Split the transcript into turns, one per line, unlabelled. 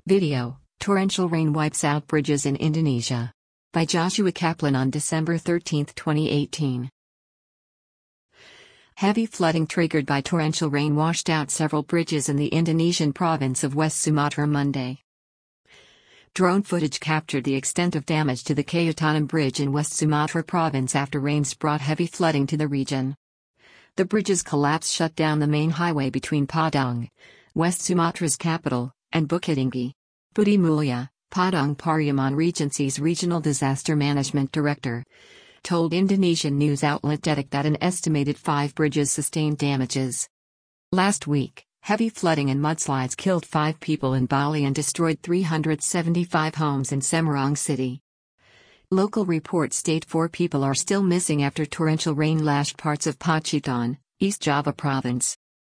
Video: Torrential rain wipes out bridges in Indonesia. By Joshua Kaplan on December 13, 2018. Heavy flooding triggered by torrential rain washed out several bridges in the Indonesian province of West Sumatra Monday. Drone footage captured the extent of damage to the Kayutanan Bridge in West Sumatra province after rains brought heavy flooding to the region. The bridge's collapse shut down the main highway between Padang, West Sumatra's capital, and Bukittinggi. Budi Mulya, Padang Pariaman Regency's Regional Disaster Management Director, told Indonesian news outlet Detik that an estimated 5 bridges sustained damages. Last week, heavy flooding and mudslides killed 5 people in Bali and destroyed 375 homes in Semarang City. Local reports state 4 people are still missing after torrential rain lashed parts of Pacitan, East Java Province.